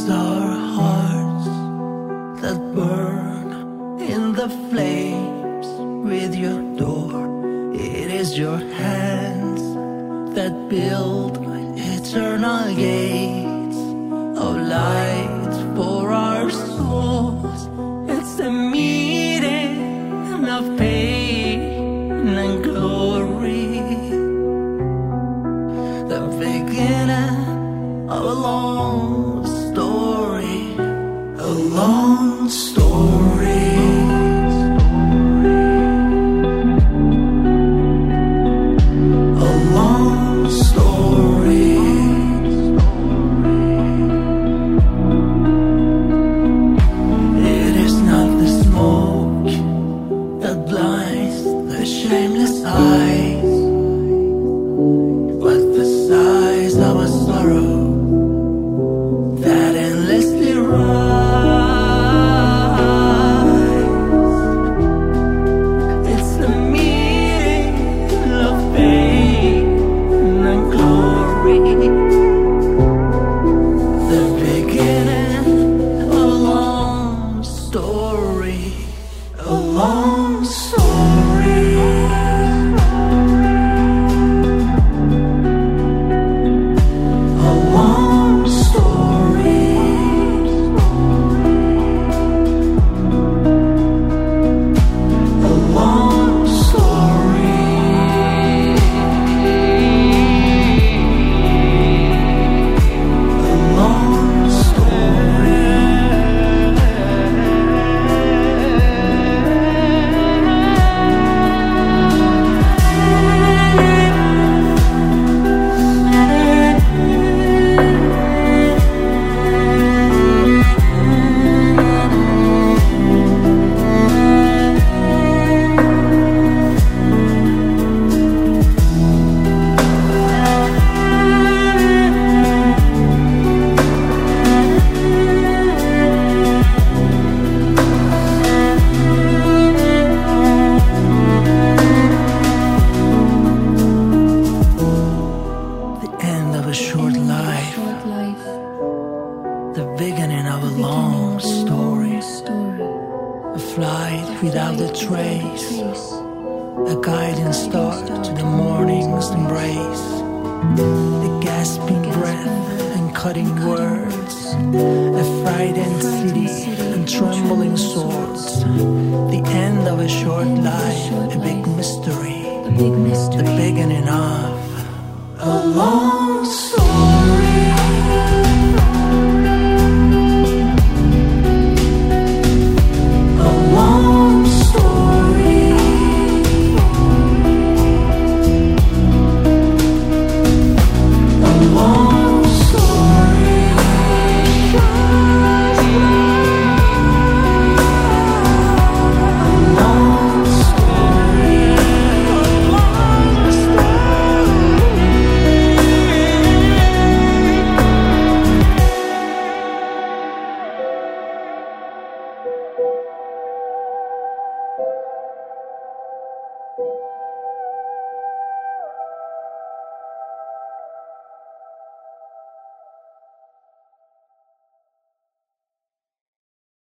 our hearts that burn in the flames with your door. It is your hands that build eternal gates of light for our souls. It's the meeting of pain and glory, the beginning of a long story, a long story. A long story. It is not the smoke that blinds the shameless eyes, but the size of a sorrow that endlessly rise. It's the meeting of pain and glory, the beginning of a long story, a long story. A long story. A long story. A long story. The end of a short life, the beginning of a long story, a flight without a trace, a guiding star to the morning's embrace, a gasping breath and cutting words, a frightened city and trembling swords, the end of a short life, a big mystery, the beginning of a long